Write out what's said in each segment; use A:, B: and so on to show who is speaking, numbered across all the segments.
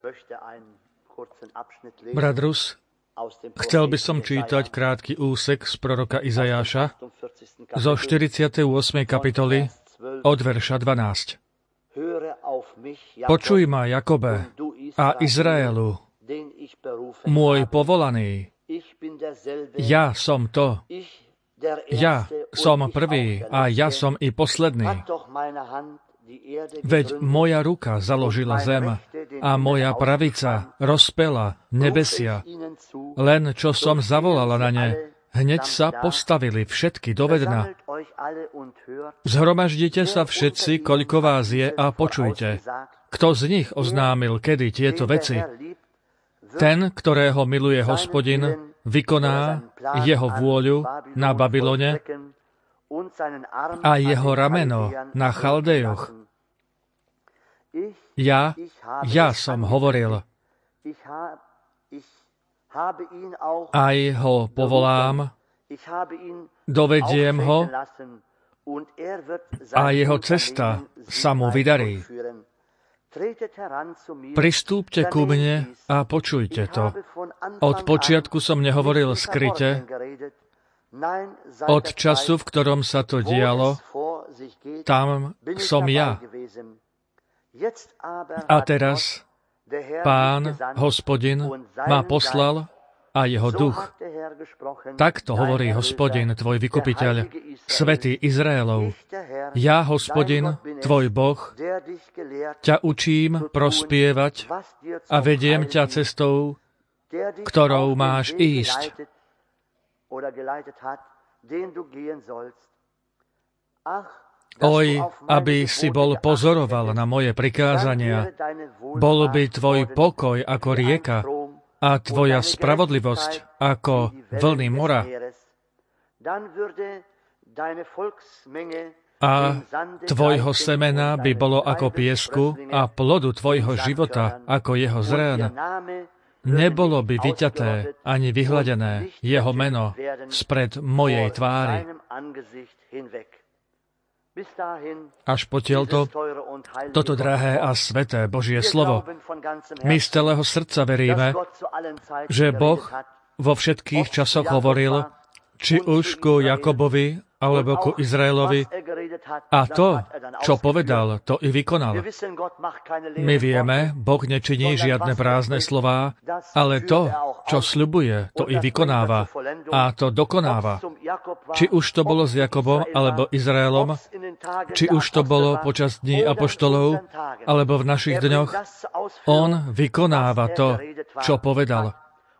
A: Brat Rus, chcel by som čítať krátky úsek z proroka Izajáša zo 48. kapitoly od verša 12. Počuj ma, Jakobe a Izraelu, môj povolaný. Ja som to. Ja som prvý a ja som i posledný. Veď moja ruka založila zem a moja pravica rozpela nebesia. Len čo som zavolala na ne, hneď sa postavili všetky do vedna. Zhromaždite sa všetci, koľko vás je, a počujte. Kto z nich oznámil kedy tieto veci? Ten, ktorého miluje Hospodin, vykoná jeho vôľu na Babylone a jeho rameno na Chaldejoch. Ja som hovoril. Aj ho povolám, dovediem ho a jeho cesta sa mu vydarí. Pristúpte ku mne a počujte to. Od počiatku som nehovoril skryte, od času, v ktorom sa to dialo, tam som ja. A teraz Pán, Hospodin, ma poslal a jeho duch. Takto hovorí Hospodin, tvoj vykupiteľ, Svätý Izraelov. Ja, Hospodin, tvoj Boh, ťa učím prospievať a vediem ťa cestou, ktorou máš ísť. Oj, aby si bol pozoroval na moje prikázania, bol by tvoj pokoj ako rieka a tvoja spravodlivosť ako vlny mora. A tvojho semena by bolo ako piesku a plodu tvojho života ako jeho zrén. Nebolo by vyťaté ani vyhladené jeho meno spred mojej tvári. Až potiaľto, toto drahé a sveté Božie slovo. My z celého srdca veríme, že Boh vo všetkých časoch hovoril, či už ku Jakobovi, alebo ku Izraelovi, a to, čo povedal, to i vykonal. My vieme, Boh nečiní žiadne prázdne slová, ale to, čo sľubuje, to i vykonáva a to dokonáva. Či už to bolo s Jakobom alebo Izraelom, či už to bolo počas dní apoštolov, alebo v našich dňoch, on vykonáva to, čo povedal.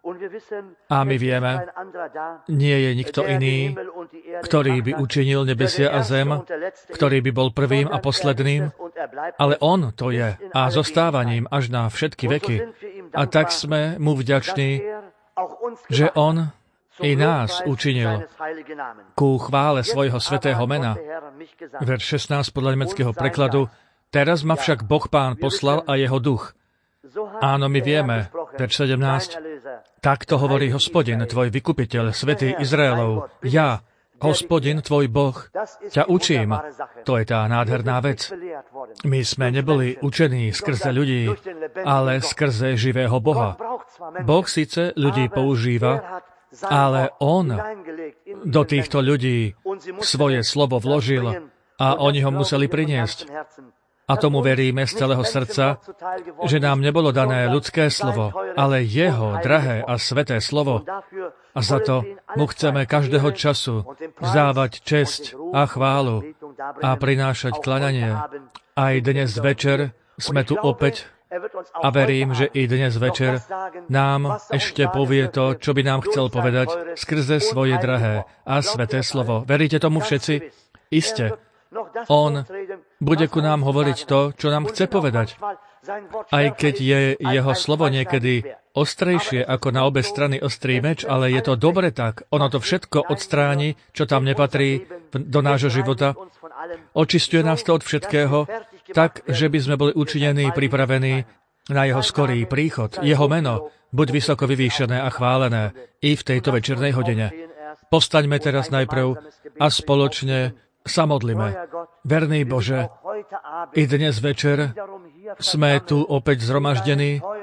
A: A my vieme, nie je nikto iný, ktorý by učinil nebesia a zem, ktorý by bol prvým a posledným, ale on to je a zostáva ním až na všetky veky. A tak sme mu vďační, že on i nás učinil ku chvále svojho svätého mena. Verš 16 podľa nemeckého prekladu. Teraz ma však Boh Pán poslal a jeho duch. Áno, my vieme, verš 17. Takto hovorí Hospodin, tvoj vykupiteľ, Svätý Izraelov. Ja, Hospodin, tvoj Boh, ťa učím. To je tá nádherná vec. My sme neboli učení skrze ľudí, ale skrze živého Boha. Boh síce ľudí používa, ale on do týchto ľudí svoje slovo vložil a oni ho museli priniesť. A tomu veríme z celého srdca, že nám nebolo dané ľudské slovo, ale jeho drahé a sveté slovo. A za to mu chceme každého času vzdávať česť a chválu a prinášať kľaňanie. Aj dnes večer sme tu opäť a verím, že i dnes večer nám ešte povie to, čo by nám chcel povedať skrze svoje drahé a sveté slovo. Veríte tomu všetci? Iste. On bude ku nám hovoriť to, čo nám chce povedať. Aj keď je jeho slovo niekedy ostrejšie ako na obe strany ostrý meč, ale je to dobre tak. Ono to všetko odstráni, čo tam nepatrí do nášho života. Očisťuje nás to od všetkého, tak, že by sme boli učinení, pripravení na jeho skorý príchod. Jeho meno buď vysoko vyvýšené a chválené i v tejto večernej hodine. Postaňme teraz najprv a spoločne sa modlíme. Verný Bože, i dnes večer sme tu opäť zhromaždení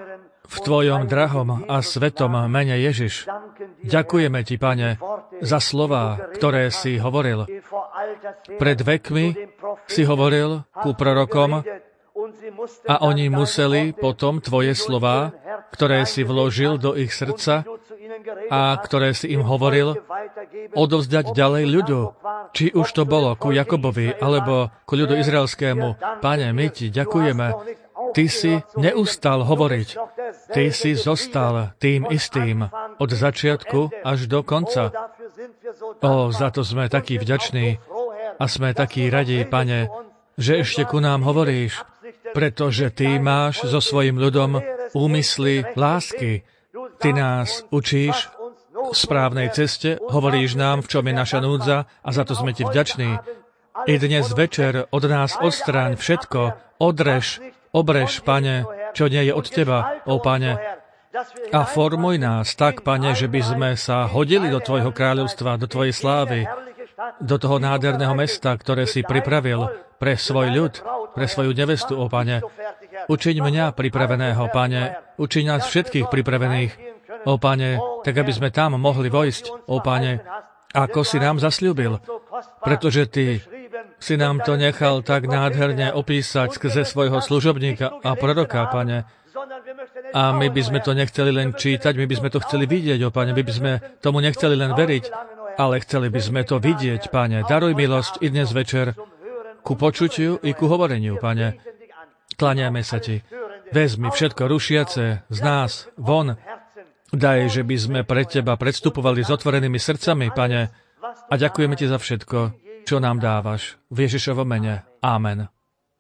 A: v Tvojom drahom a svetom mene Ježiš. Ďakujeme Ti, Pane, za slová, ktoré si hovoril. Pred vekmi si hovoril ku prorokom a oni museli potom Tvoje slová, ktoré si vložil do ich srdca a ktoré si im hovoril, odovzdať ďalej ľudu. Či už to bolo ku Jakobovi, alebo ku ľudu izraelskému. Pane, my Ti ďakujeme. Ty si neustal hovoriť. Ty si zostal tým istým od začiatku až do konca. Za to sme takí vďační a sme takí radi, Pane, že ešte ku nám hovoríš, pretože Ty máš so svojim ľudom úmysly lásky. Ty nás učíš v správnej ceste, hovoríš nám, v čom je naša núdza a za to sme Ti vďační. I dnes večer od nás odstráň všetko, obrež, Pane, čo nie je od Teba, ó Pane. A formuj nás tak, Pane, že by sme sa hodili do Tvojho kráľovstva, do Tvojej slávy, do toho nádherného mesta, ktoré si pripravil pre svoj ľud, pre svoju nevestu, ó Pane. Učiň mňa pripraveného, Pane, učiň nás všetkých pripravených, ó Pane, tak aby sme tam mohli vojsť, ó Pane, ako si nám zasľúbil, pretože Ty si nám to nechal tak nádherne opísať skrze svojho služobníka a proroka, Pane. A my by sme to nechceli len čítať, my by sme to chceli vidieť, ó Pane, my by sme tomu nechceli len veriť, ale chceli by sme to vidieť, Pane. Daruj milosť i dnes večer ku počutiu i ku hovoreniu, Pane. Kláňame sa Ti. Vezmi všetko rušiace z nás von. Daj, že by sme pred Teba predstupovali s otvorenými srdcami, Pane. A ďakujeme Ti za všetko, čo nám dávaš. V Ježišovom mene. Amen.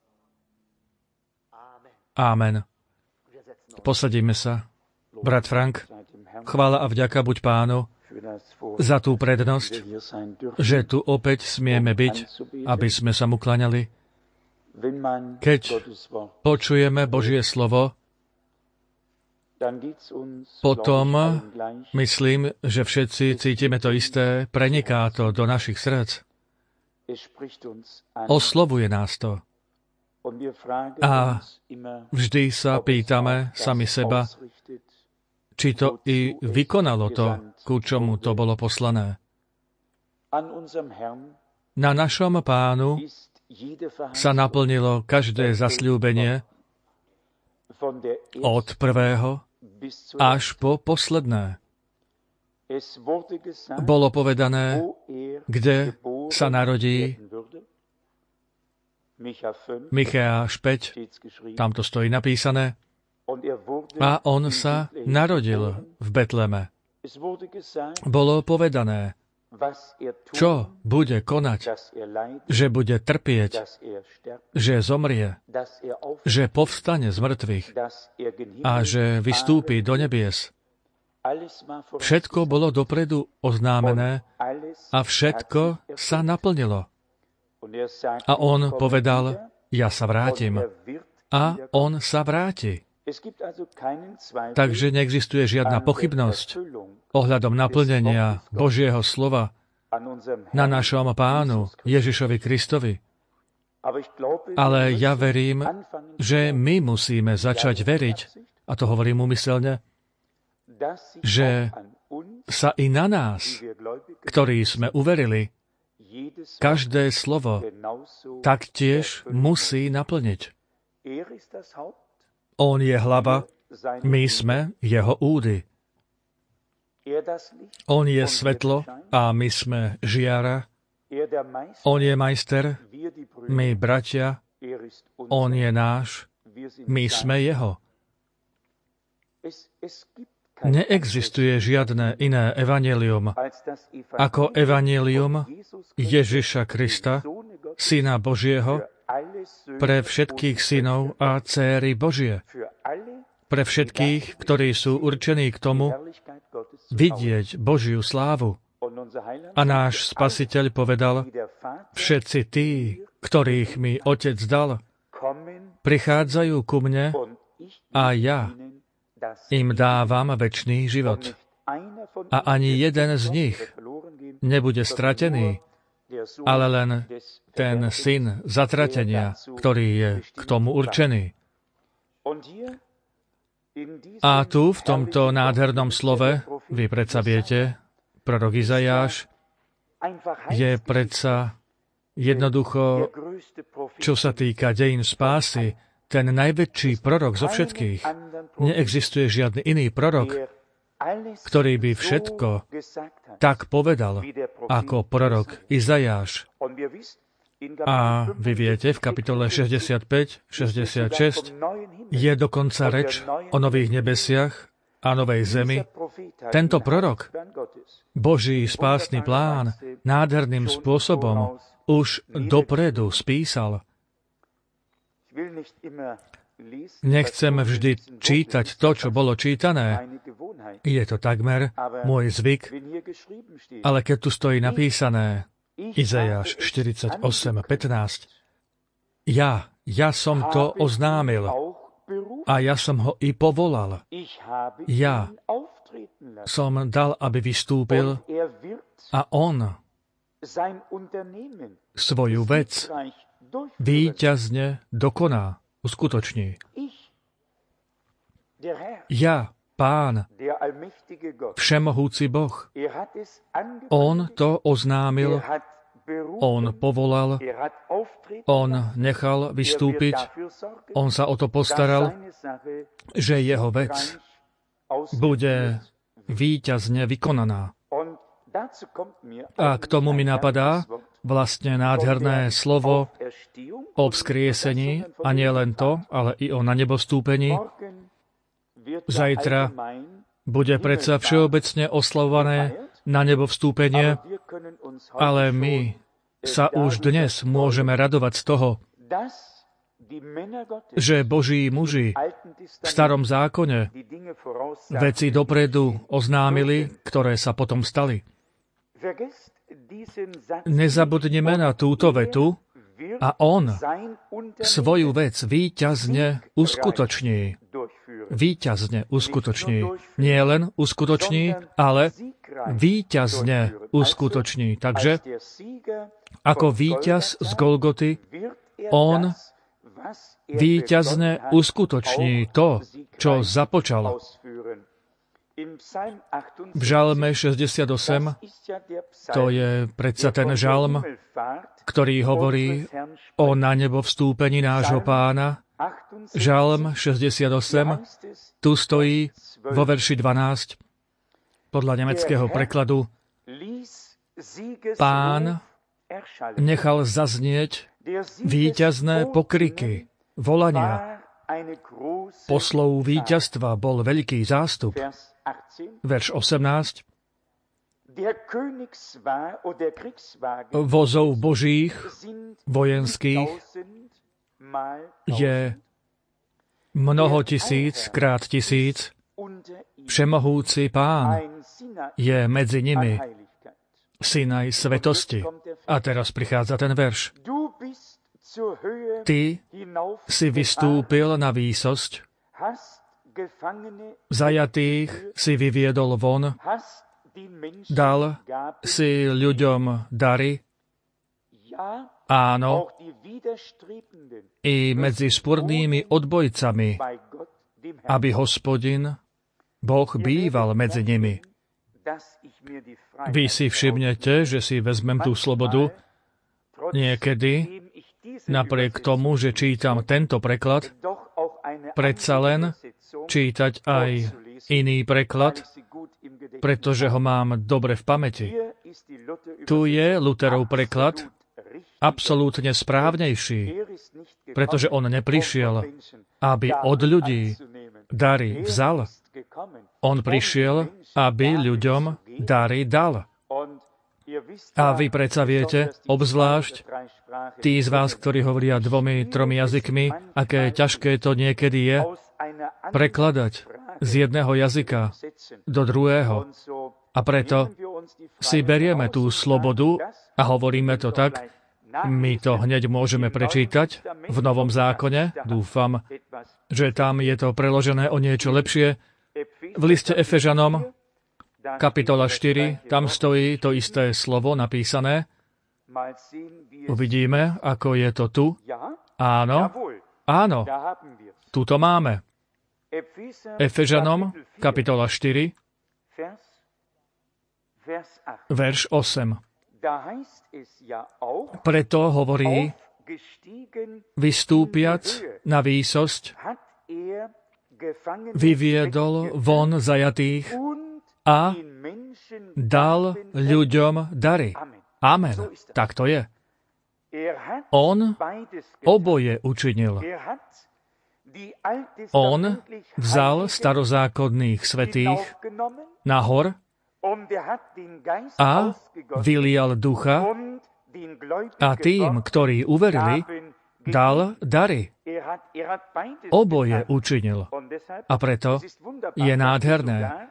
A: Amen. Posadíme sa. Brat Frank, chvála a vďaka buď Pánu za tú prednosť, že tu opäť smieme byť, aby sme sa mu klaňali. Keď počujeme Božie slovo, potom myslím, že všetci cítime to isté, preniká to do našich srdc. Oslovuje nás to. A vždy sa pýtame sami seba, či to i vykonalo to, ku čomu to bolo poslané. Na našom Pánu sa naplnilo každé zasľúbenie od prvého až po posledné. Bolo povedané, kde sa narodí. Micháš 5, tam to stojí napísané. A on sa narodil v Betleme. Bolo povedané, čo bude konať, že bude trpieť, že zomrie, že povstane z mŕtvych a že vystúpi do nebies. Všetko bolo dopredu oznámené a všetko sa naplnilo. A on povedal, ja sa vrátim. A on sa vráti. Takže neexistuje žiadna pochybnosť ohľadom naplnenia Božieho slova na našom Pánu Ježišovi Kristovi. Ale ja verím, že my musíme začať veriť, a to hovorím úmyselne, že sa i na nás, ktorí sme uverili, každé slovo taktiež musí naplniť. On je hlava, my sme jeho údy. On je svetlo a my sme žiara. On je majster, my bratia. On je náš, my sme jeho. Neexistuje žiadne iné evanjelium ako evanjelium Ježiša Krista, Syna Božieho, pre všetkých synov a dcéry Božie, pre všetkých, ktorí sú určení k tomu vidieť Božiu slávu. A náš Spasiteľ povedal, všetci tí, ktorých mi Otec dal, prichádzajú ku mne a ja im dávam večný život. A ani jeden z nich nebude stratený, ale len ten syn zatratenia, ktorý je k tomu určený. A tu, v tomto nádhernom slove, vy predsa viete, prorok Izajáš je predsa jednoducho, čo sa týka dejín spásy, ten najväčší prorok zo všetkých. Neexistuje žiadny iný prorok, ktorý by všetko tak povedal, ako prorok Izajáš. A vy viete, v kapitole 65, 66 je dokonca reč o nových nebesiach a novej zemi. Tento prorok Boží spásny plán nádherným spôsobom už dopredu spísal. Nechcem vždy čítať to, čo bolo čítané. Je to takmer môj zvyk, ale keď tu stojí napísané Izajáš 48:15, ja som to oznámil a ja som ho i povolal. Ja som dal, aby vystúpil a on svoju vec víťazne dokoná, uskutoční. Ja, Pán, všemohúci Boh, on to oznámil, on povolal, on nechal vystúpiť, on sa o to postaral, že jeho vec bude víťazne vykonaná. A k tomu mi napadá vlastne nádherné slovo o vzkriesení, a nie len to, ale i o nanebostúpení. Zajtra bude predsa všeobecne oslavované na nebo vstúpenie, ale my sa už dnes môžeme radovať z toho, že Boží muži v starom zákone veci dopredu oznámili, ktoré sa potom stali. Nezabudnime na túto vetu a on svoju vec víťazne uskutoční. Víťazne uskutoční. Nie len uskutoční, ale víťazne uskutoční. Takže ako víťaz z Golgoty, on víťazne uskutoční to, čo započal. V žalme 68, to je predsa ten žalm, ktorý hovorí o na nebo vstúpení nášho Pána. Žalm 68, tu stojí vo verši 12, podľa nemeckého prekladu: Pán nechal zaznieť víťazné pokriky, volania. Poslov víťazstva bol veľký zástup. Verš 18. Vozov božích, vojenských, je mnoho tisíc krát tisíc. Všemohúci Pán je medzi nimi. Sinaj svetosti. A teraz prichádza ten verš. Ty si vystúpil na výsosť, zajatých si vyviedol von, dal si ľuďom dary, áno, i medzi spurnými odbojcami, aby Hospodin, Boh, býval medzi nimi. Vy si všimnete, že si vezmem tú slobodu niekedy, napriek tomu, že čítam tento preklad, predsa len čítať aj iný preklad, pretože ho mám dobre v pamäti. Tu je Lutherov preklad, absolútne správnejší, pretože on neprišiel, aby od ľudí dary vzal. On prišiel, aby ľuďom dary dal. A vy predsa viete, obzvlášť tí z vás, ktorí hovoria 2-3 jazykmi, aké ťažké to niekedy je prekladať z jedného jazyka do druhého. A preto si berieme tú slobodu a hovoríme to tak. My to hneď môžeme prečítať v Novom zákone. Dúfam, že tam je to preložené o niečo lepšie. V liste Efežanom, kapitola 4, tam stojí to isté slovo napísané. Uvidíme, ako je to tu. Áno, áno, tu to máme. Efežanom, kapitola 4, verš 8. Preto hovorí, vystúpiac na výsosť, vyviedol von zajatých a dal ľuďom dary. Amen. Tak to je. On oboje učinil. On vzal starozákonných svätých nahor a vylial ducha a tým, ktorí uverili, dal dary. Oboje učinil. A preto je nádherné,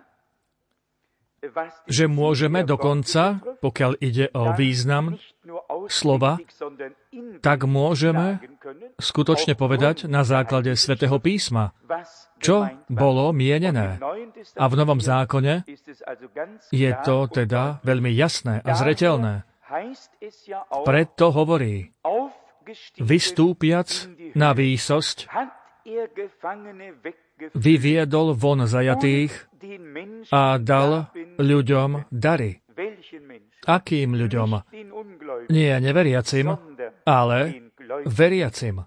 A: že môžeme dokonca, pokiaľ ide o význam slova, tak môžeme skutočne povedať na základe Svätého písma, čo bolo mienené. A v Novom zákone je to teda veľmi jasné a zreteľné. Preto hovorí, vystúpiac na výsosť, vyviedol von zajatých a dal ľuďom dary. Akým ľuďom? Nie neveriacim, ale veriacim.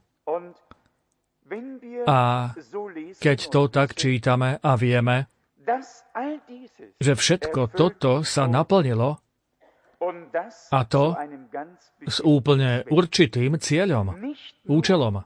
A: A keď to tak čítame a vieme, že všetko toto sa naplnilo, a to s úplne určitým cieľom, účelom.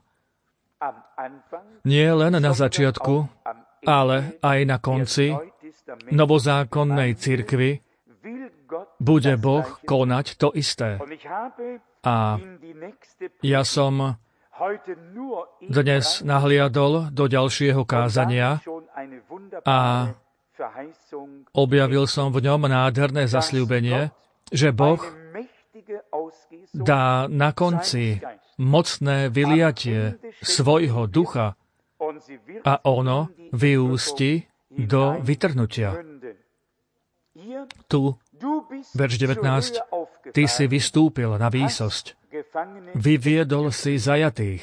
A: Nie len na začiatku, ale aj na konci novozákonnej cirkvi bude Boh konať to isté. A ja som dnes nahliadol do ďalšieho kázania a objavil som v ňom nádherné zasľúbenie, že Boh dá na konci mocné vyliatie svojho ducha a ono vyústi do vytrhnutia. Tu, verš 19, ty si vystúpil na výsosť, vyviedol si zajatých.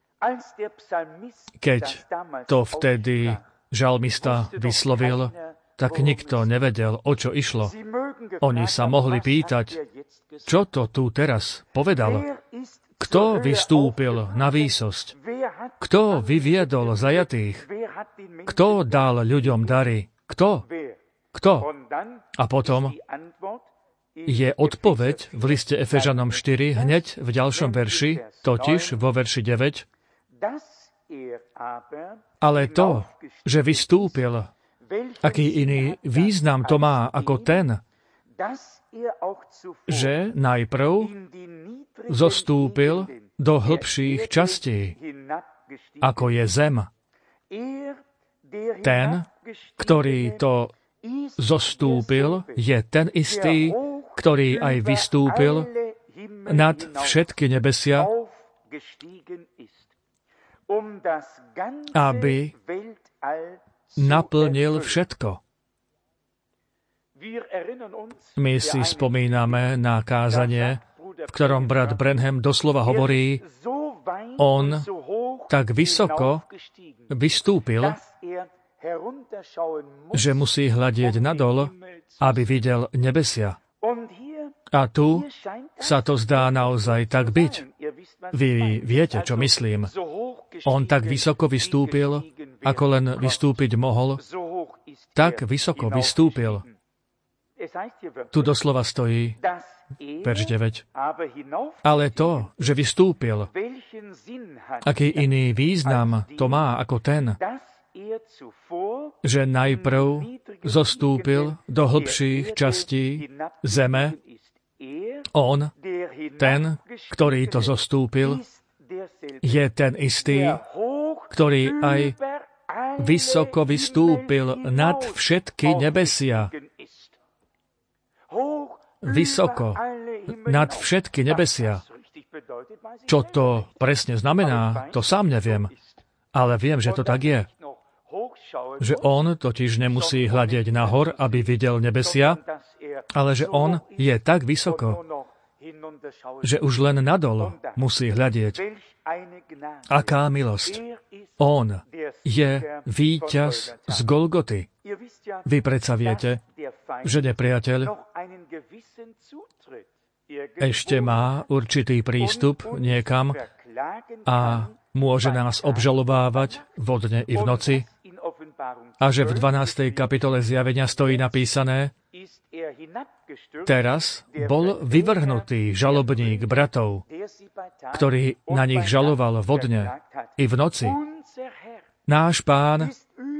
A: Keď to vtedy žalmista vyslovil, tak nikto nevedel, o čo išlo. Oni sa mohli pýtať, čo to tu teraz povedal? Kto vystúpil na výsosť? Kto vyviedol zajatých? Kto dal ľuďom dary? Kto? Kto? A potom je odpoveď v liste Efežanom 4 hneď v ďalšom verši, totiž vo verši 9. Ale to, že vystúpil, aký iný význam to má ako ten, že najprv zostúpil do hlbších častí, ako je zem. Ten, ktorý to zostúpil, je ten istý, ktorý aj vystúpil nad všetky nebesia, aby naplnil všetko. My si spomíname na kázanie, v ktorom brat Branham doslova hovorí, on tak vysoko vystúpil, že musí hľadieť nadol, aby videl nebesia. A tu sa to zdá naozaj tak byť. Vy viete, čo myslím. On tak vysoko vystúpil, ako len vystúpiť mohol, tak vysoko vystúpil. Tu doslova stojí, verš 9. Ale to, že vystúpil, aký iný význam to má ako ten, že najprv zostúpil do hlbších častí zeme, on, ten, ktorý to zostúpil, je ten istý, ktorý aj vysoko vystúpil nad všetky nebesia. Vysoko nad všetky nebesia. Čo to presne znamená, to sám neviem, ale viem, že to tak je. Že on totiž nemusí hľadieť nahor, aby videl nebesia, ale že on je tak vysoko, že už len nadol musí hľadieť. Aká milosť! On je víťaz z Golgoty. Vy predsa viete, že nepriateľ ešte má určitý prístup niekam a môže nás obžalovávať vo dne i v noci, a že v 12. kapitole Zjavenia stojí napísané: teraz bol vyvrhnutý žalobník bratov, ktorý na nich žaloval vo dne i v noci. Náš Pán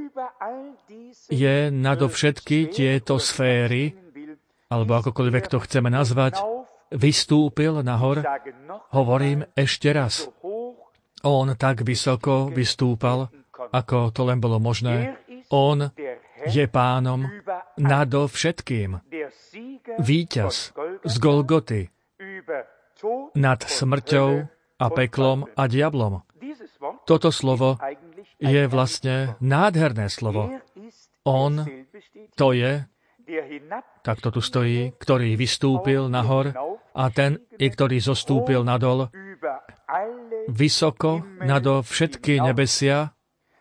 A: je nadovšetky tieto sféry, alebo akokoľvek to chceme nazvať, vystúpil nahor. Hovorím ešte raz. On tak vysoko vystúpal, ako to len bolo možné. On je Pánom nadovšetkým. Víťaz z Golgoty nad smrťou a peklom a diablom. Toto slovo je vlastne nádherné slovo. On to je, tak to tu stojí, ktorý vystúpil nahor, a ten, ktorý zostúpil nadol, vysoko nado všetky nebesia,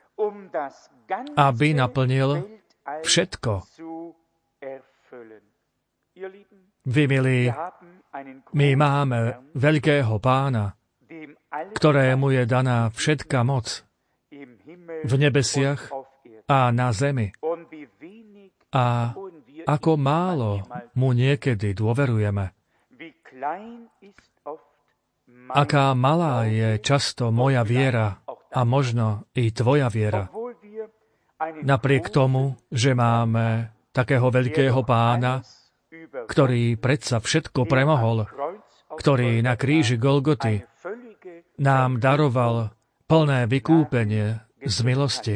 A: aby naplnil všetko. Vy, milí, my máme veľkého Pána, ktorému je daná všetka moc v nebesiach a na zemi. A ako málo mu niekedy dôverujeme. Aká malá je často moja viera a možno i tvoja viera. Napriek tomu, že máme takého veľkého Pána, ktorý predsa všetko premohol, ktorý na kríži Golgoty nám daroval plné vykúpenie z milosti.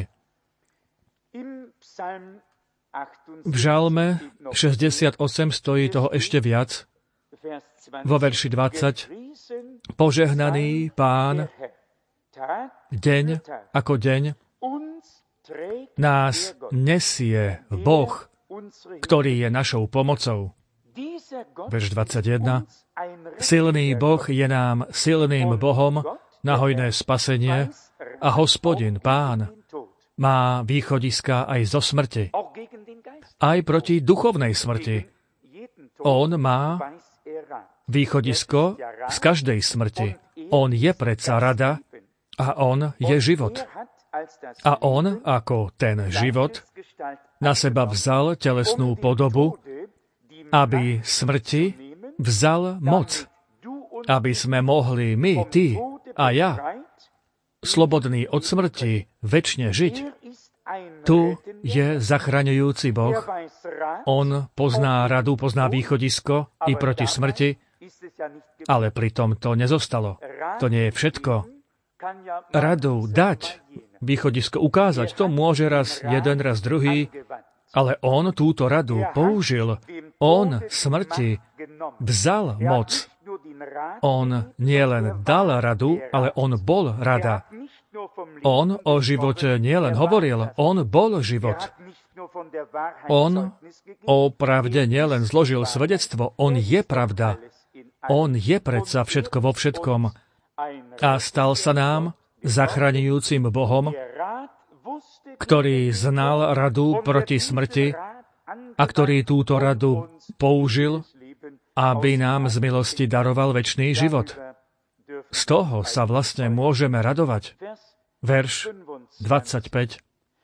A: V Žalme 68 stojí toho ešte viac. Vo verši 20: požehnaný Pán, deň ako deň, nás nesie Boh, ktorý je našou pomocou. Verš 21. Silný Boh je nám silným Bohom na hojné spasenie a Hospodin, Pán, má východiska aj zo smrti. Aj proti duchovnej smrti. On má východisko z každej smrti. On je predsa rada a on je život. A on, ako ten život, na seba vzal telesnú podobu, aby smrti vzal moc, aby sme mohli my, ty a ja, slobodní od smrti, večne žiť. Tu je zachraňujúci Boh. On pozná radu, pozná východisko i proti smrti, ale pritom to nezostalo. To nie je všetko. Radu dať, východisko ukázať, to môže raz jeden, raz druhý, ale on túto radu použil. On smrti vzal moc. On nielen dal radu, ale on bol rada. On o živote nielen hovoril, on bol život. On o pravde nielen zložil svedectvo, on je pravda. On je predsa všetko vo všetkom a stal sa nám zachraňujúcim Bohom, ktorý znal radu proti smrti a ktorý túto radu použil, aby nám z milosti daroval večný život. Z toho sa vlastne môžeme radovať. Verš 25.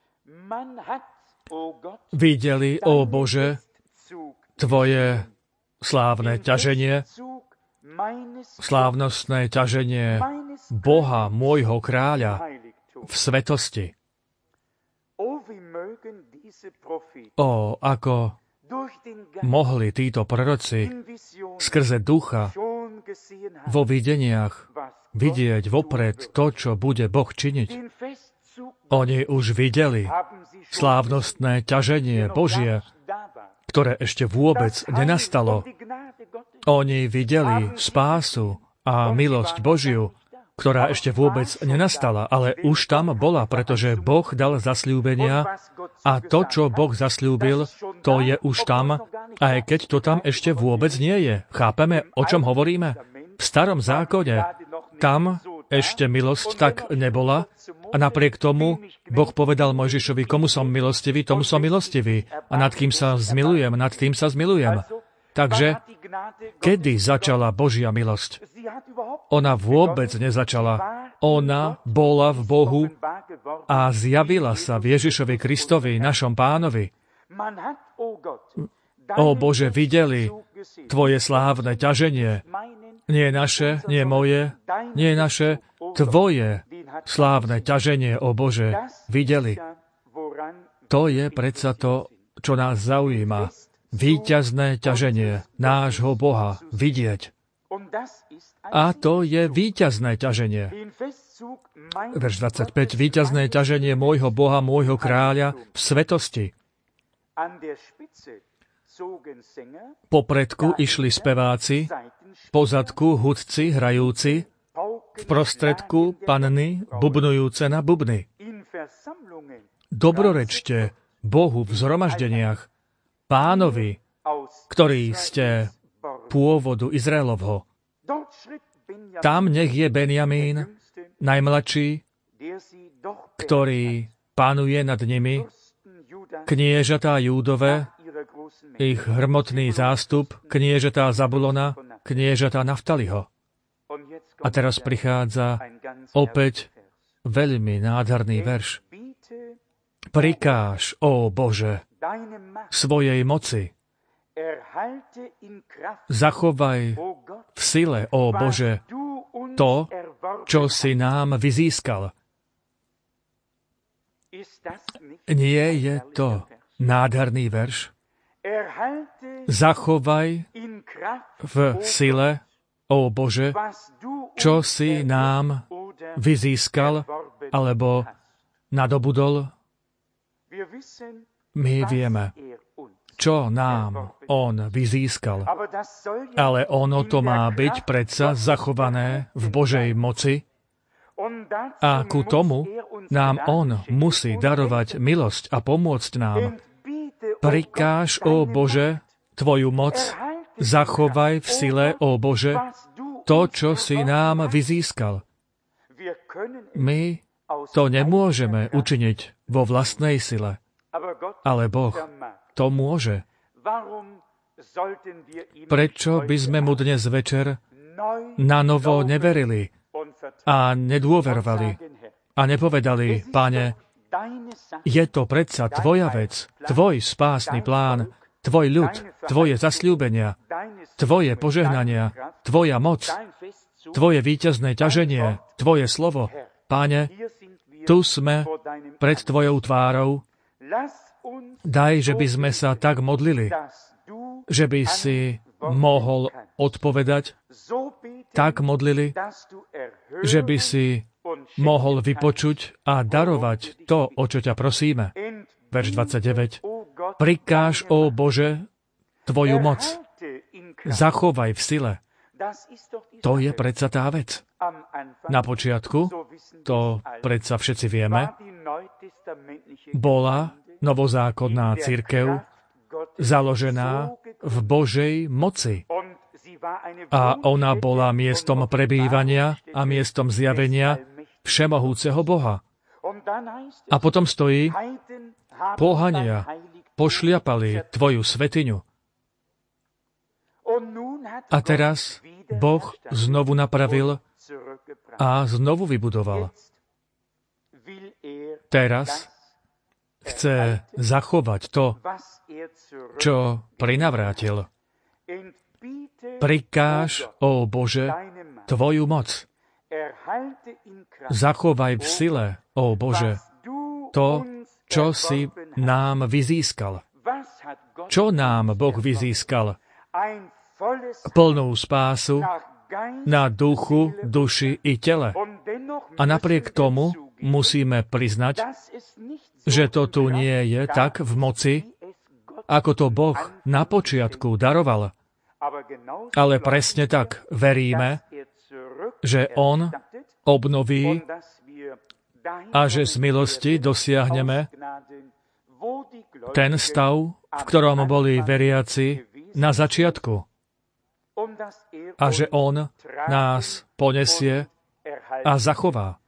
A: Videli, ó Bože, tvoje slávne ťaženie, slávnostné ťaženie Boha, môjho kráľa, v svetosti. Ó, ako mohli títo proroci skrze ducha vo videniach vidieť vopred to, čo bude Boh činiť. Oni už videli slávnostné ťaženie Božie, ktoré ešte vôbec nenastalo. Oni videli spásu a milosť Božiu, ktorá ešte vôbec nenastala, ale už tam bola, pretože Boh dal zasľúbenia a to, čo Boh zasľúbil, to je už tam, aj keď to tam ešte vôbec nie je. Chápeme, o čom hovoríme? V starom zákone tam ešte milosť tak nebola a napriek tomu Boh povedal Mojžišovi, komu som milostivý, tomu som milostivý. A nad kým sa zmilujem, nad tým sa zmilujem. Takže, kedy začala Božia milosť? Ona vôbec nezačala. Ona bola v Bohu a zjavila sa v Ježišovi Kristovi, našom Pánovi. Ó Bože, videli Tvoje slávne ťaženie. Nie naše, nie moje, nie naše, Tvoje slávne ťaženie, ó Bože, videli. To je predsa to, čo nás zaujíma. Víťazné ťaženie nášho Boha vidieť. A to je víťazné ťaženie. Verš 25. Víťazné ťaženie môjho Boha, môjho kráľa v svetosti. Po predku išli speváci, pozadku hudci hrajúci, v prostredku panny bubnujúce na bubny. Dobrorečte Bohu v zhromaždeniach, Pánovi, ktorý ste pôvodu Izraelovho. Tam nech je Benjamín, najmladší, ktorý pánuje nad nimi, kniežatá Júdove, ich hrmotný zástup, kniežatá Zabulona, kniežatá Naftaliho. A teraz prichádza opäť veľmi nádherný verš. Prikáž, ó Bože, svojej moci. Zachovaj v sile, ó Bože, to, čo si nám vyzískal. Nie je to nádherný verš? Zachovaj v sile, ó Bože, čo si nám vyzískal alebo nadobudol. My vieme, čo nám on vyzískal. Ale ono to má byť predsa zachované v Božej moci a ku tomu nám on musí darovať milosť a pomôcť nám. Prikáž, ó Bože, Tvoju moc, zachovaj v sile, ó Bože, to, čo si nám vyzískal. My to nemôžeme učiniť vo vlastnej sile, ale Boh to môže. Prečo by sme mu dnes večer na novo neverili a nedôverovali a nepovedali, Pane, je to predsa Tvoja vec, Tvoj spásny plán, Tvoj ľud, Tvoje zasľúbenia, Tvoje požehnania, Tvoja moc, Tvoje víťazné ťaženie, Tvoje slovo. Páne, tu sme pred Tvojou tvárou. Daj, že by sme sa tak modlili, že by si mohol odpovedať, tak modlili, že by si mohol vypočuť a darovať to, o čo ťa prosíme. Verš 29. Prikáž, ó Bože, Tvoju moc. Zachovaj v sile. To je predsa tá vec. Na počiatku, to predsa všetci vieme, bola novozákonná cirkev založená v Božej moci. A ona bola miestom prebývania a miestom zjavenia všemohúceho Boha. A potom stojí, pohania pošliapali Tvoju svetiňu. A teraz Boh znovu napravil a znovu vybudoval. Teraz chce zachovať to, čo prinavrátil. Prikáž, ó Bože, Tvoju moc. Zachovaj v sile, ó Bože, to, čo si nám vyzískal. Čo nám Boh vyzískal? Plnú spásu na duchu, duši i tele. A napriek tomu musíme priznať, že to tu nie je tak v moci, ako to Boh na počiatku daroval. Ale presne tak veríme, že On obnoví a že z milosti dosiahneme ten stav, v ktorom boli veriaci na začiatku a že on nás ponesie a zachová.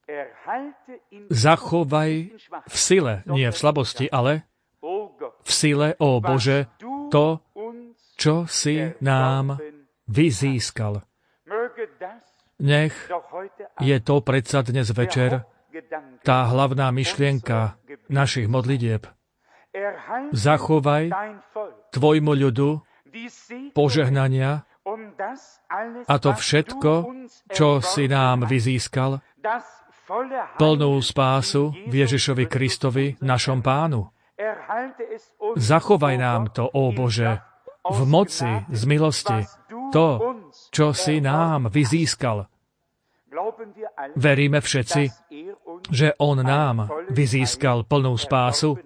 A: Zachovaj v sile, nie v slabosti, ale v sile, ó Bože, to, čo si nám vyzískal. Nech je to predsa dnes večer tá hlavná myšlienka našich modlitieb. Zachovaj tvojmu ľudu požehnania a to všetko, čo si nám vyzískal, plnú spásu v Ježišovi Kristovi, našom Pánu. Zachovaj nám to, ó Bože, v moci, z milosti, to, čo si nám vyzískal. Veríme všetci, že on nám vyzískal plnú spásu.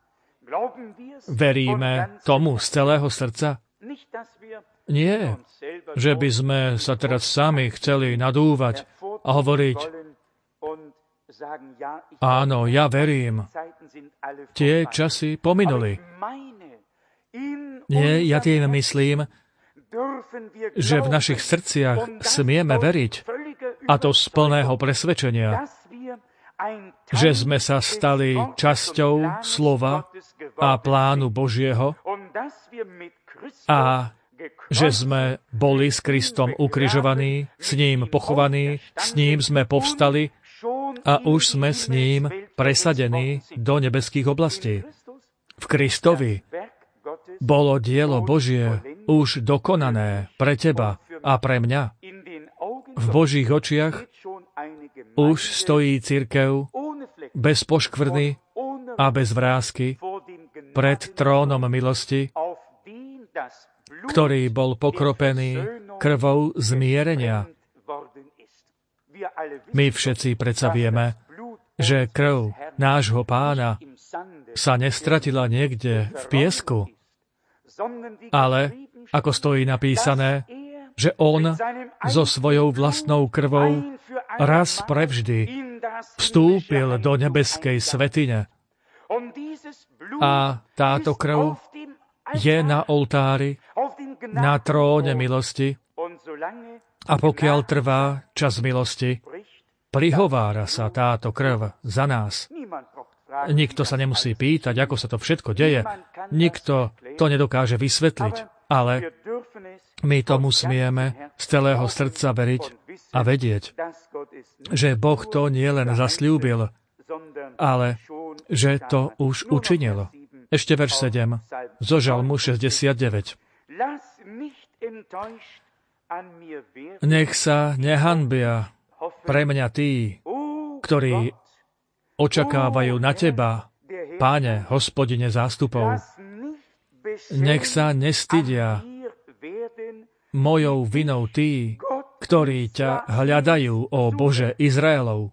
A: Veríme tomu z celého srdca. Nie, že by sme sa teraz sami chceli nadúvať a hovoriť: áno, ja verím, tie časy pominuli. Nie, ja tým myslím, že v našich srdciach smieme veriť, a to z plného presvedčenia, že sme sa stali časťou slova a plánu Božieho a že sme boli s Kristom ukrižovaní, s ním pochovaní, s ním sme povstali a už sme s ním presadení do nebeských oblastí. V Kristovi bolo dielo Božie už dokonané pre teba a pre mňa. V Božích očiach už stojí cirkev bez poškvrny a bez vrásky pred trónom milosti, ktorý bol pokropený krvou zmierenia. My všetci predsa vieme, že krv nášho Pána sa nestratila niekde v piesku, ale, ako stojí napísané, že on so svojou vlastnou krvou raz prevždy vstúpil do nebeskej svätyne. A táto krv je na oltári, na tróne milosti, a pokiaľ trvá čas milosti, prihovára sa táto krv za nás. Nikto sa nemusí pýtať, ako sa to všetko deje. Nikto to nedokáže vysvetliť, ale my tomu smieme z celého srdca veriť a vedieť, že Boh to nielen zasľúbil, ale že to už učinil. Ešte verš 7 zo Žalmu 69. Nech sa nehanbia pre mňa tí, ktorí očakávajú na teba, Páne, Hospodine zástupov. Nech sa nestydia mojou vinou tí, ktorí ťa hľadajú, ó Bože Izraelov.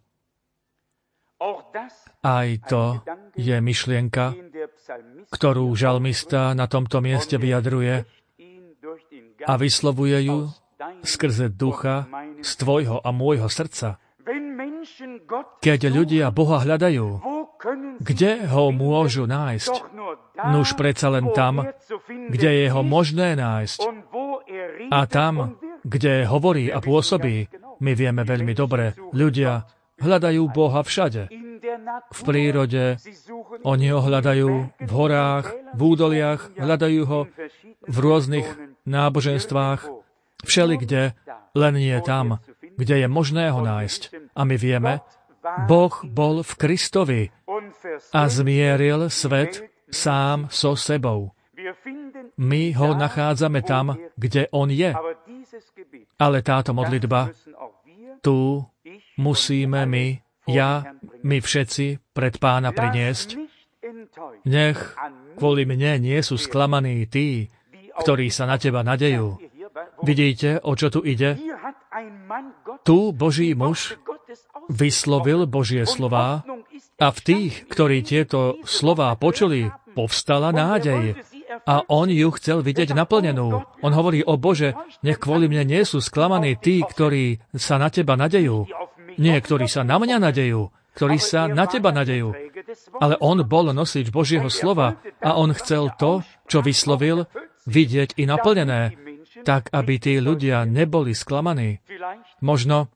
A: Aj to je myšlienka, ktorú žalmista na tomto mieste vyjadruje a vyslovuje ju skrze ducha z tvojho a môjho srdca. Keď ľudia Boha hľadajú, kde ho môžu nájsť? Nuž predsa len tam, kde je ho možné nájsť. A tam, kde hovorí a pôsobí, my vieme veľmi dobre, ľudia hľadajú Boha všade. V prírode, oni ho hľadajú v horách, v údoliach, hľadajú ho v rôznych náboženstvách, všelikde, len nie tam, kde je možné ho nájsť. A my vieme, Boh bol v Kristovi a zmieril svet sám so sebou. My ho nachádzame tam, kde on je. Ale táto modlitba, tu musíme my všetci pred Pána priniesť. Nech kvôli mne nie sú sklamaní tí, ktorí sa na teba nadejú. Vidíte, o čo tu ide? Tu Boží muž vyslovil Božie slová a v tých, ktorí tieto slová počuli, povstala nádej. A on ju chcel vidieť naplnenú. On hovorí: o Bože, nech kvôli mne nie sú sklamaní tí, ktorí sa na teba nadejú. Nie, ktorí sa na mňa nadejú, ktorí sa na teba nadejú. Ale on bol nosič Božieho slova a on chcel to, čo vyslovil, vidieť i naplnené, tak aby tí ľudia neboli sklamaní. Možno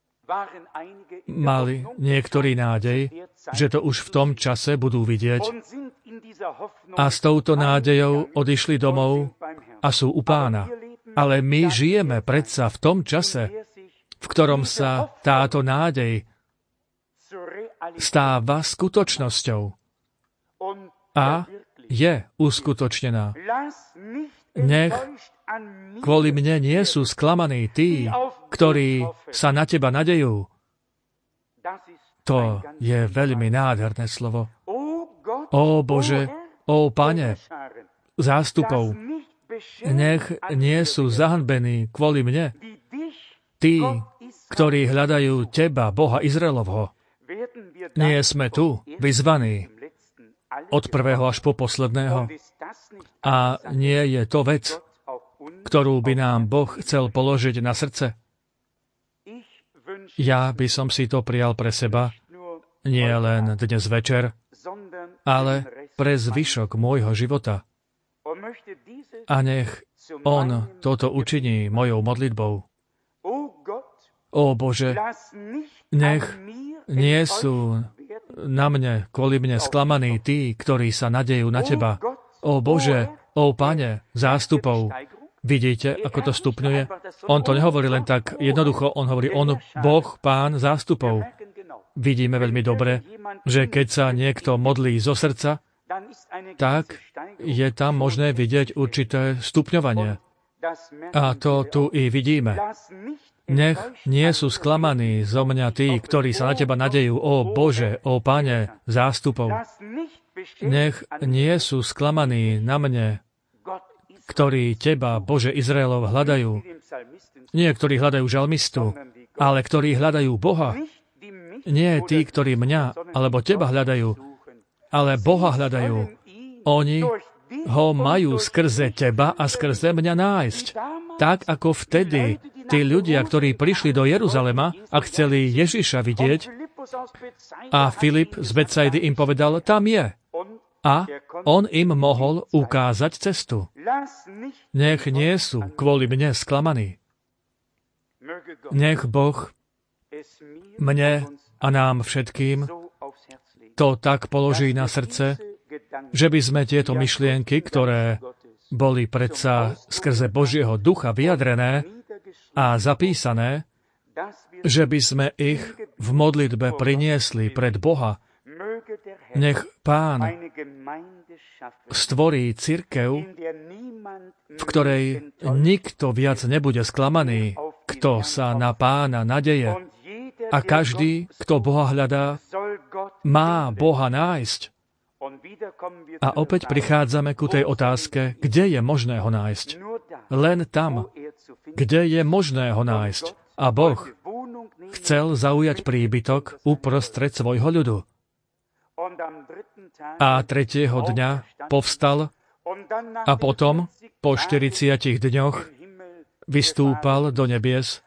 A: mali niektorí nádej, že to už v tom čase budú vidieť a s touto nádejou odišli domov a sú u Pána. Ale my žijeme predsa v tom čase, v ktorom sa táto nádej stáva skutočnosťou a je uskutočnená. Nech kvôli mne nie sú sklamaní tí, ktorí sa na teba nadejú. To je veľmi nádherné slovo. Ó Bože, ó Pane, zástupov, nech nie sú zahanbení kvôli mne, tí, ktorí hľadajú teba, Boha Izraelovho. Nie sme tu vyzvaní od prvého až po posledného. A nie je to vec, ktorú by nám Boh chcel položiť na srdce. Ja by som si to prijal pre seba, nie len dnes večer, ale pre zvyšok môjho života. A nech On toto učiní mojou modlitbou. Ó Bože, nech nie sú na mne, kvôli mne sklamaní tí, ktorí sa nadejú na teba. Ó Bože, ó Pane, zástupov. Vidíte, ako to stupňuje? On to nehovorí len tak jednoducho, on hovorí, on, Boh, Pán, zástupov. Vidíme veľmi dobre, že keď sa niekto modlí zo srdca, tak je tam možné vidieť určité stupňovanie. A to tu i vidíme. Nech nie sú sklamaní zo mňa tí, ktorí sa na teba nadejú, ó Bože, ó Pane, zástupov. Nech nie sú sklamaní na mne, ktorí teba, Bože Izraelov, hľadajú. Nie, ktorí hľadajú žalmistu, ale ktorí hľadajú Boha. Nie tí, ktorí mňa alebo teba hľadajú, ale Boha hľadajú. Oni ho majú skrze teba a skrze mňa nájsť. Tak ako vtedy tí ľudia, ktorí prišli do Jeruzalema a chceli Ježiša vidieť, a Filip z Betsaidy im povedal, tam je. A on im mohol ukázať cestu. Nech nie sú kvôli mne sklamaní. Nech Boh mne a nám všetkým to tak položí na srdce, že by sme tieto myšlienky, ktoré boli predsa skrze Božieho ducha vyjadrené a zapísané, že by sme ich v modlitbe priniesli pred Boha. Nech Pán stvorí cirkev, v ktorej nikto viac nebude sklamaný, kto sa na Pána nadeje. A každý, kto Boha hľadá, má Boha nájsť. A opäť prichádzame ku tej otázke, kde je možné ho nájsť. Len tam, kde je možné ho nájsť. A Boh chcel zaujať príbytok uprostred svojho ľudu. A tretieho dňa povstal a potom, po 40 dňoch, vystúpal do nebies,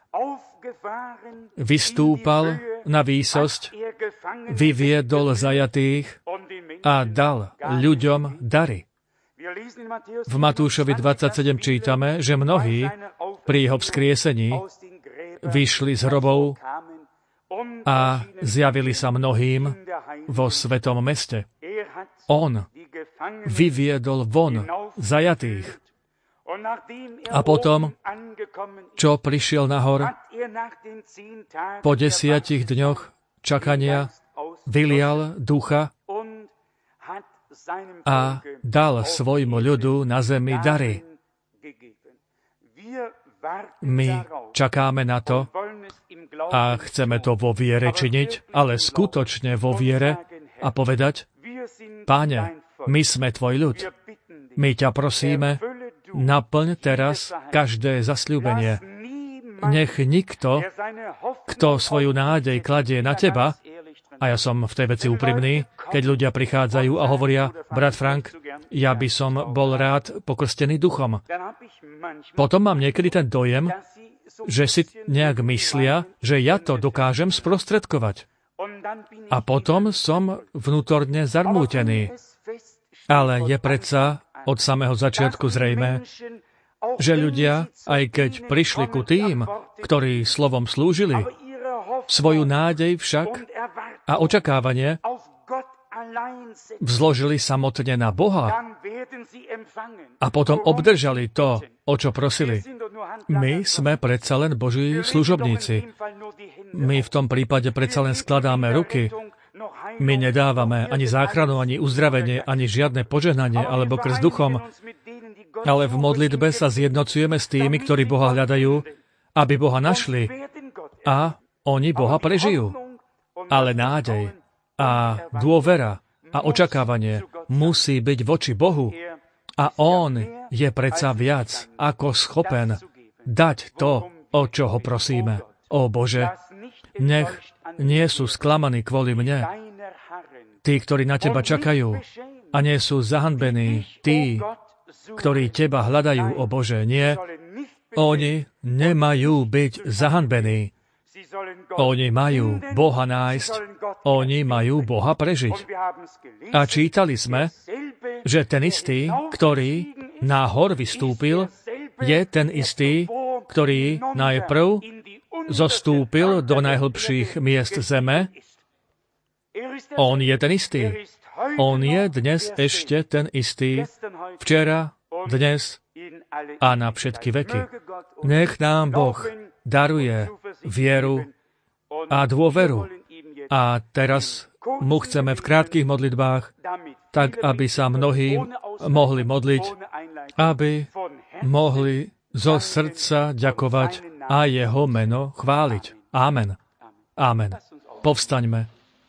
A: vystúpal na výsosť, vyviedol zajatých a dal ľuďom dary. V Matúšovi 27 čítame, že mnohí pri jeho vzkriesení vyšli z hrobov a zjavili sa mnohým vo svetom meste. On vyviedol von zajatých. A potom, čo prišiel nahor, po 10 dňoch čakania vylial ducha a dal svojmu ľudu na zemi dary. My čakáme na to a chceme to vo viere činiť, ale skutočne vo viere a povedať, Páne, my sme tvoj ľud. My ťa prosíme, naplň teraz každé zasľúbenie. Nech nikto, kto svoju nádej kladie na teba, a ja som v tej veci úprimný, keď ľudia prichádzajú a hovoria, brat Frank, ja by som bol rád pokrstený duchom. Potom mám niekedy ten dojem, že si nejak myslia, že ja to dokážem sprostredkovať. A potom som vnútorne zarmútený. Ale je predsa od samého začiatku zrejmé, že ľudia, aj keď prišli ku tým, ktorí slovom slúžili, svoju nádej však a očakávanie vzložili samotne na Boha a potom obdržali to, o čo prosili. My sme predsa len Boží služobníci. My v tom prípade predsa len skladáme ruky. My nedávame ani záchranu, ani uzdravenie, ani žiadne požehnanie alebo krst duchom, ale v modlitbe sa zjednocujeme s tými, ktorí Boha hľadajú, aby Boha našli a oni Boha prežijú. Ale nádej a dôvera a očakávanie musí byť voči Bohu a On je predsa viac ako schopen dať to, o čo ho prosíme. Ó Bože, nech nie sú sklamaní kvôli mne, tí, ktorí na Teba čakajú, a nie sú zahanbení tí, ktorí Teba hľadajú, ó Bože, nie. Oni nemajú byť zahanbení. Oni majú Boha nájsť, oni majú Boha prežiť. A čítali sme, že ten istý, ktorý na hor vystúpil, je ten istý, ktorý najprv zostúpil do najhlbších miest zeme. On je ten istý. On je dnes ešte ten istý, včera, dnes a na všetky veky. Nech nám Boh daruje vieru a dôveru. A teraz mu chceme v krátkych modlitbách, tak aby sa mnohí mohli modliť, aby mohli zo srdca ďakovať a jeho meno chváliť. Amen. Amen. Povstaňme.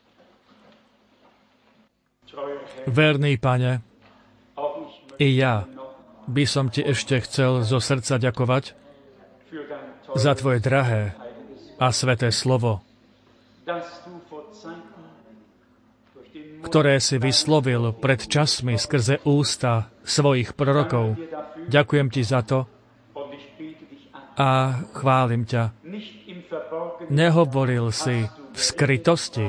A: Verný Pane, i ja by som Ti ešte chcel zo srdca ďakovať za Tvoje drahé a sveté slovo, ktoré si vyslovil pred časmi skrze ústa svojich prorokov. Ďakujem Ti za to a chválim ťa. Nehovoril si v skrytosti,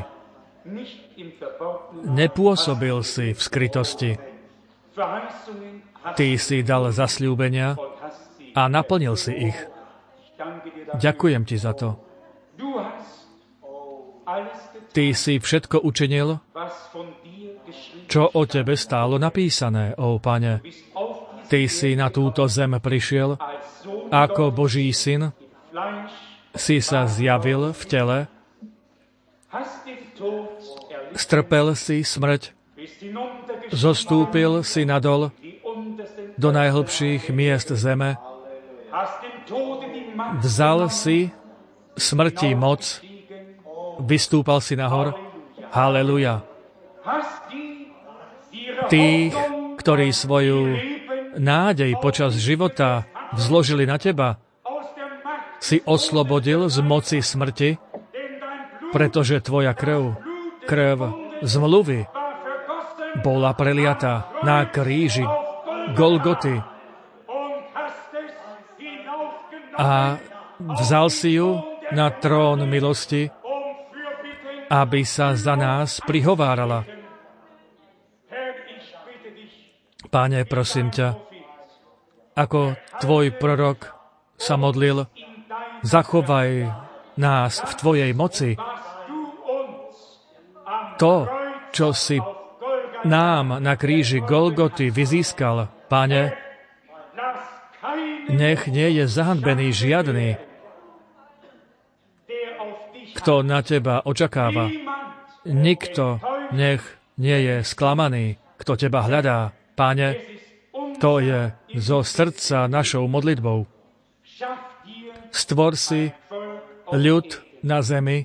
A: nepôsobil si v skrytosti. Ty si dal zasľúbenia a naplnil si ich. Ďakujem Ti za to. Ty si všetko učinil, čo o Tebe stálo napísané, ó Pane. Ty si na túto zem prišiel ako Boží syn, si sa zjavil v tele, strpel si smrť, zostúpil si nadol do najhlbších miest zeme, vzal si smrti moc, vystúpal si nahor. Haleluja. Tých, ktorí svoju nádej počas života vzložili na Teba, si oslobodil z moci smrti, pretože Tvoja krv zmluvy bola preliata na kríži Golgoty a vzal si ju na trón milosti, aby sa za nás prihovárala. Páne, prosím ťa, ako Tvoj prorok sa modlil, zachovaj nás v Tvojej moci. To, čo si nám na kríži Golgoty vyzískal, Pane, nech nie je zahanbený žiadny, kto na Teba očakáva. Nikto nech nie je sklamaný, kto Teba hľadá. Páne, to je zo srdca našou modlitbou. Stvor si ľud na zemi,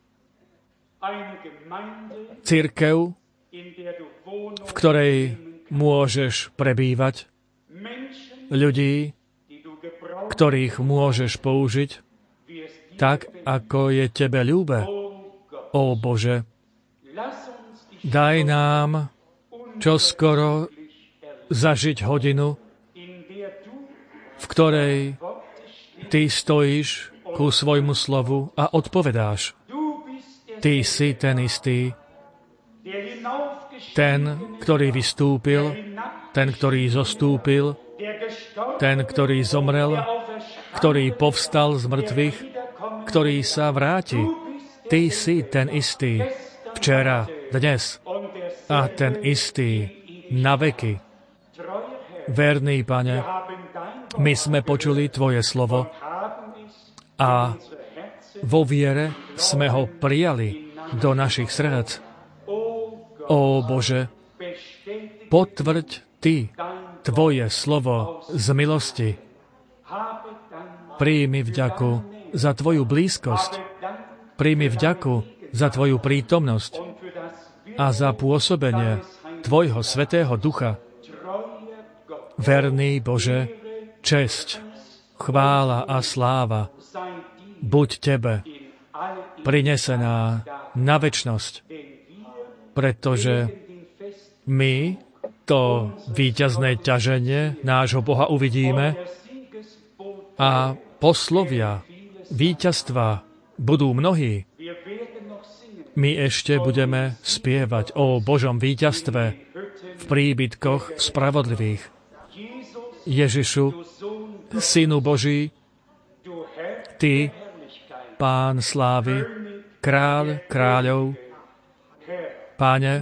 A: cirkev, v ktorej môžeš prebývať, ľudí, ktorých môžeš použiť, tak, ako je Tebe ľúbe. Ó Bože, daj nám čoskoro zažiť hodinu, v ktorej Ty stojíš ku svojmu slovu a odpovedáš. Ty si ten istý, ten, ktorý vystúpil, ten, ktorý zostúpil, ten, ktorý zomrel, ktorý povstal z mŕtvych, ktorý sa vráti. Ty si ten istý, včera, dnes a ten istý na veky. Verný Pane, my sme počuli Tvoje slovo a vo viere sme ho prijali do našich srdc. Ó Bože, potvrď Ty Tvoje slovo z milosti. Príjmi vďaku za Tvoju blízkosť. Príjmi vďaku za Tvoju prítomnosť a za pôsobenie Tvojho Svätého Ducha. Verný Bože, česť, chvála a sláva buď Tebe prinesená na večnosť, pretože my to víťazné ťaženie nášho Boha uvidíme a poslovia víťazstva budú mnohí. My ešte budeme spievať o Božom víťazstve v príbytkoch spravodlivých. Ježišu, Synu Boží, Ty, Pán slávy, Kráľ kráľov, Páne,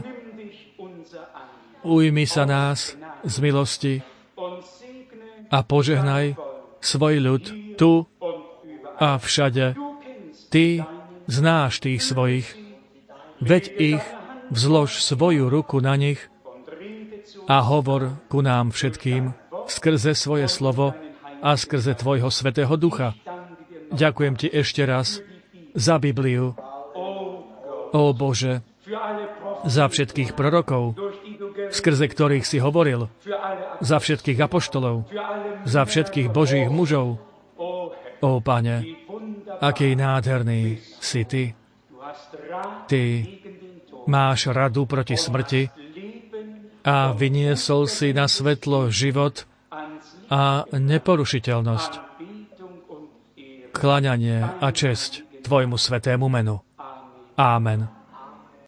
A: ujmi sa nás z milosti a požehnaj svoj ľud tu a všade. Ty znáš tých svojich, veď ich, vzlož svoju ruku na nich a hovor ku nám všetkým skrze svoje slovo a skrze Tvojho Svätého Ducha. Ďakujem Ti ešte raz za Bibliu, ó Bože, za všetkých prorokov, skrze ktorých si hovoril, za všetkých apoštolov, za všetkých Božích mužov. Ó Pane, aký nádherný si Ty. Ty máš radu proti smrti a vyniesol si na svetlo život a neporušiteľnosť. Kláňanie a česť Tvojmu svätému menu. Amen.